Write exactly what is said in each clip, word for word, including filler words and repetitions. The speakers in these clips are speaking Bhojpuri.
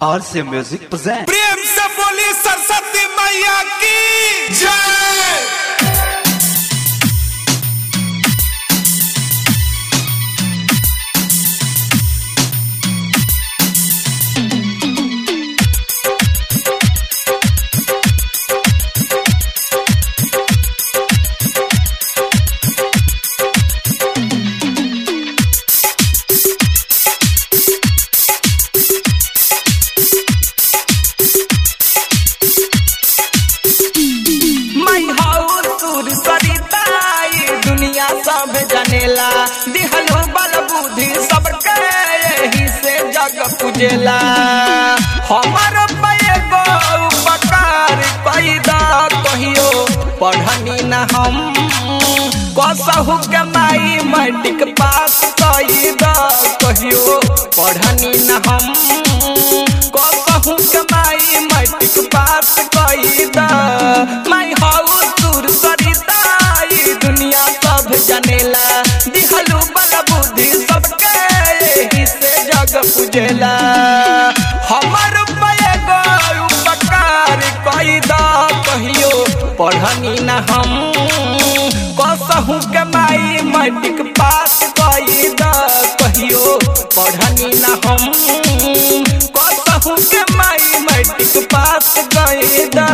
और से म्यूजिक प्रेजेंट। प्रेम से बोली सरस्वती मैया की जय। सब जनेला दिहलो बल बुद्धि सबके यही से जग पूजेला। हमर पैगो उपकार कैदा कहियो पढ़नी न हम कसहु के माई मैट्रिक पास कैदा कहियो पढ़नी न हम कसहु के माई मैट्रिक पास कैदा। माई हाउ दूर सरिता दुनिया सब जनेला दिहलू बल बुद्धि सबके यही से जग पूजेला। हमर पैगो उपकार कैदा कहियो पढ़नी न हम कसहु के माई मैट्रिक पास कैदा कहियो पढ़नी न हम कसहु के माई मैट्रिक पास कैदा।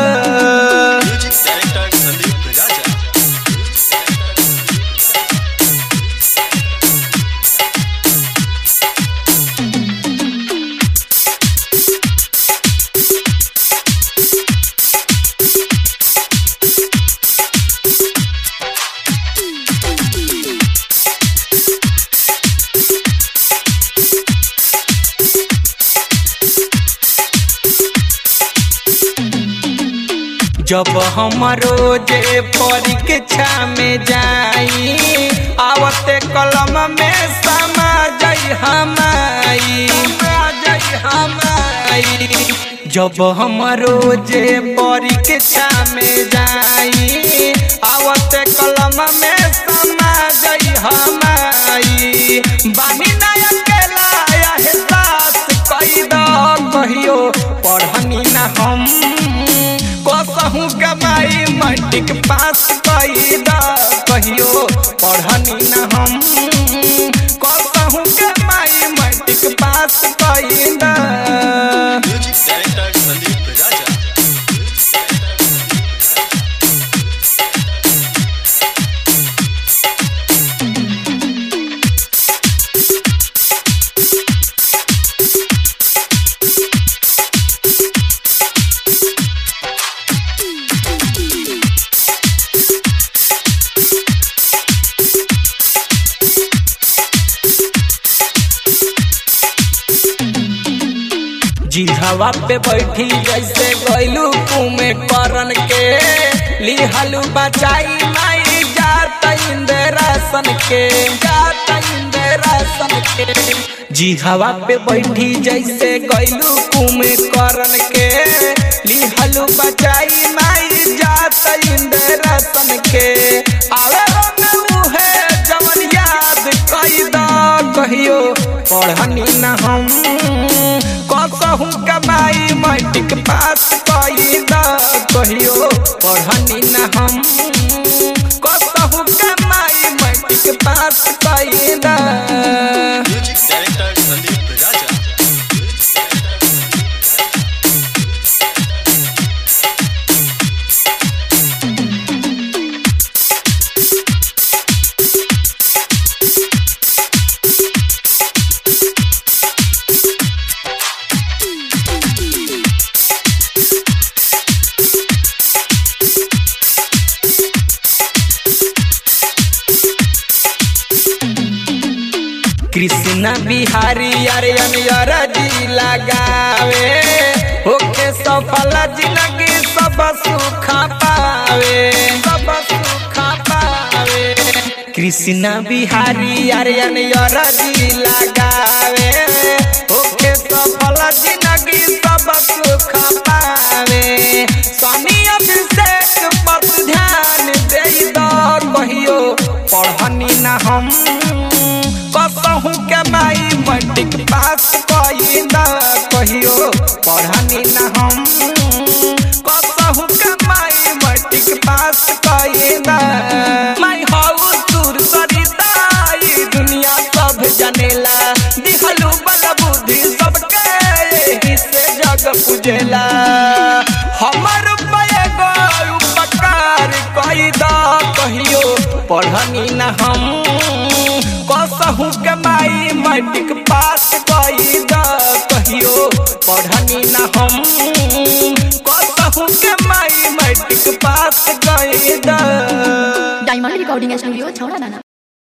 जब हमरो जे परीक्षा में जाई आवते कलम में समा जाई हमाई जाई हमाई। जब हमरो जे परीक्षा में जाई आवते कलम में समा जाई हमाई। बानी ना अकेला एहसास कैदा कहियो पढ़नी ना हम कसहु के माई मैट्रिक पास कैदा कहियो पढ़नी न हम कसहु के माई मैट्रिक पास कैदा। जिहवा पे बैठी जैसे गैलू कुमे करन के लिहलू बचाई माई जात इंद्रासन के जात इंद्रासन के। जिहवा पे बैठी जैसे गैलू कुमे करन के लिहलू बचाई माई जात इंद्रासन के। आवे उहे जवन याद कैदा कहियो पढ़नी न हम कसहु के माई मैट्रिक पास कैदा कहियो पढ़नी न हम कसहु के माई मैट्रिक पास कैदा। कृष्णा बिहारी अरियन अरजी लगावे होके सफल जिंदगी सब सुख पावे सब सुख पावे। कृष्णा बिहारी अरियन अरजी लगावे होके सफल जिंदगी सब सुख पावे। स्वामी अभिषेक पर ध्यान दे दो कहियो पढ़नी न हम कसहु के माई मैट्रिक पास कैदा कहियो पढ़नी न हम कसहु कमाई मैट्रिक पास कइदा मैं हऊ दूर सरिता ई दुनिया सब जानेला दिहलु बल बुद्धि सबके एही से जग पूजेला हमर पैगो उपकार कइदा कहियो पढ़नी न हम कसहु कमाई मैट्रिक पास कइदा कहियो पढ़नी न हम कसहु कमाई मैट्रिक पास कइदा डायमंड रिकॉर्डिंग स्टूडियो छौड़ा दाना।